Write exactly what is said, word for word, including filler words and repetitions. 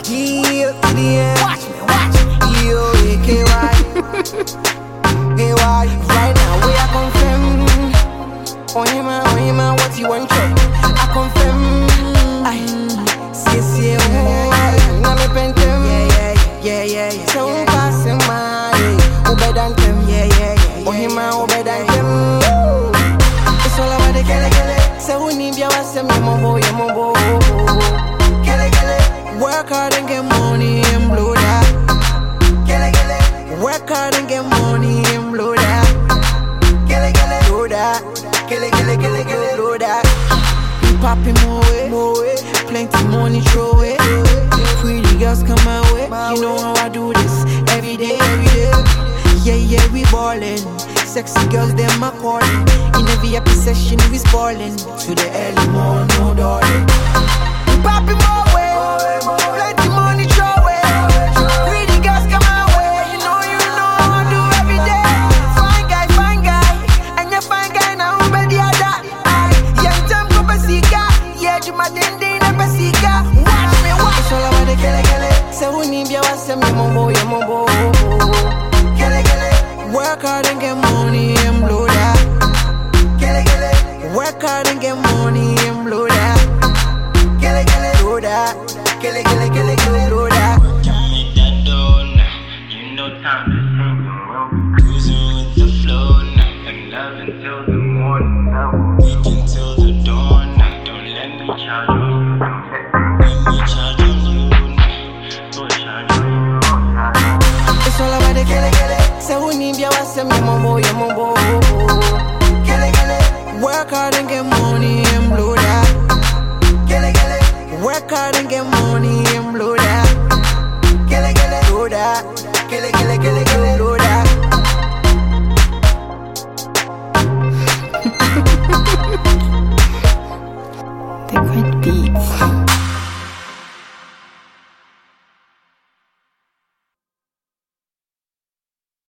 Heel to the end. Watch me, watch me. Yo, A K Y. Hey, why? Right now, we are confirmed. Oh, him, oh, him, what you want to? I confirm. I see, see, oh, now me pen them. Yeah, yeah, yeah, yeah, yeah. So, pass him, my, who better than them? Yeah, yeah, yeah. Oh, him, who better than them? It's all about the kele kele. So, we need your ass, and your mumbo, your mumbo. Kele kele. Work hard and get money and blow that. Kele kele. Work hard and get money and blow that. Kele kele. Blow that. Kele kele kele kele. Blow that. We popping more way, more way. Plenty money throw it. Pretty girls come my way. You know how I do this every day, every day. Yeah, yeah, we ballin'. Sexy girls, them my calling. In every happy session, we ballin'. To the early morning, no darling. We popping more way. Plenty money throw it. Pretty girls come my way. You know, you know how I do every day. Fine guy, fine guy. And you fine guy now, ready or that. Young time go basika. Yeah, you my dindin and basika. Watch me, watch. It's all about the kele kele. Say who need you, I say me mumbo, yeah mumbo. Kele kele. Work hard and get money and blow that. Kele kele. Work hard and get money and blow that. Kele kele. Blow that. Kele kele kele kele. Blow that. Give me that dough now. You know time to sing the road. Cruising with the flow now. And love until the morning. We can till the dawn now. Don't let me charge on you. Let me charge on you now. Don't charge on you. It's all about the kele kele. Say who need you, I say me mumbo, yeah mumbo. Kele kele. Work hard and get money and blow that. Kele kele. Work hard and get money and blow that. Kele kele. Blow that. Kele kele kele kele.